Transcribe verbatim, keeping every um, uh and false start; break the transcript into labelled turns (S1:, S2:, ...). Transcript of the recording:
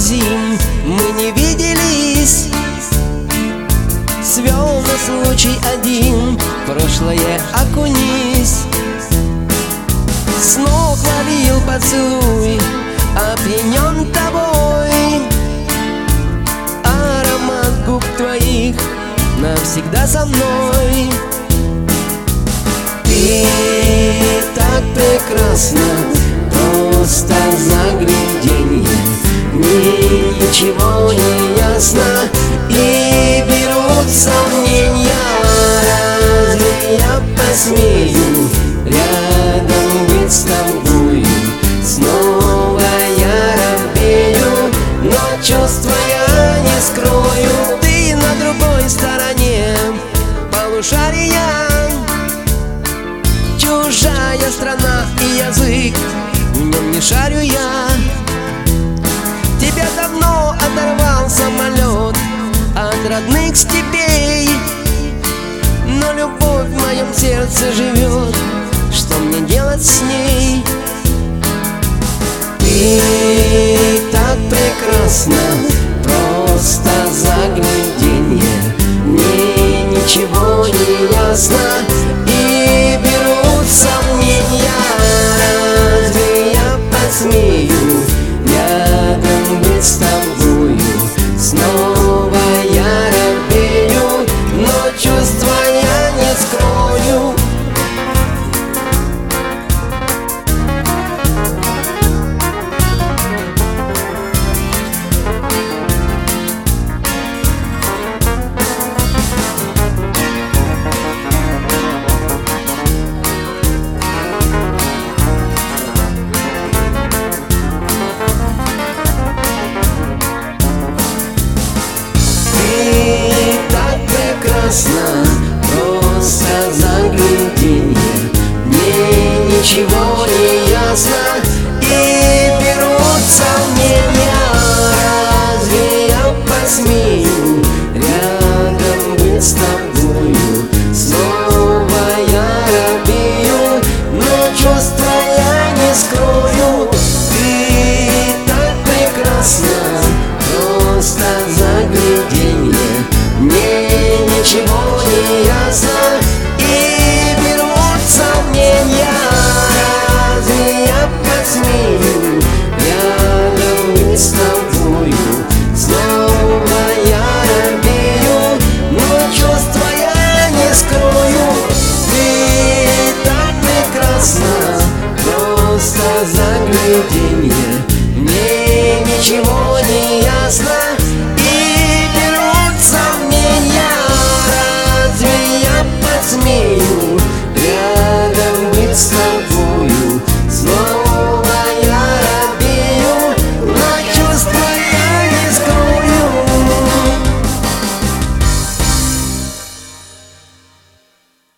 S1: зим мы не виделись. Свел нас случай один, в прошлое окунись. С ног ловил поцелуй, опьянен тобой. Аромат губ твоих навсегда со мной. Ты так прекрасна, просто загляденье. Мне ничего не ясно, и берут сомнения. Разве я посмею рядом быть с тобою? Снова я робею, но чувства я не скрою. Ты на другой стороне полушария, чужая страна и язык, в нем не шарю я. Тебя давно оторвал самолет от родных степей, но любовь в моем сердце живет. Что мне делать с ней? Ты так прекрасна, просто загляденье. Мне ничего не ясно, и берут сомнения. Разве я посмею рядом быть с тобою? Снова я робею, но чувства я не скрою. Просто загляденье. Мне ничего не ясно, и берут сомнения. Разве я посмею рядом быть с тобою? Снова я робею, но чувства я не скрою. Ты так прекрасна, просто загляденье. Мне ничего не ясно, и берут сомнения. Разве я посмею рядом быть с тобою? Снова я робею, но чувства я не скрою. Ты так прекрасна, просто загляденье. Мне ничего не ясно, и берут сомнения. Разве я посмею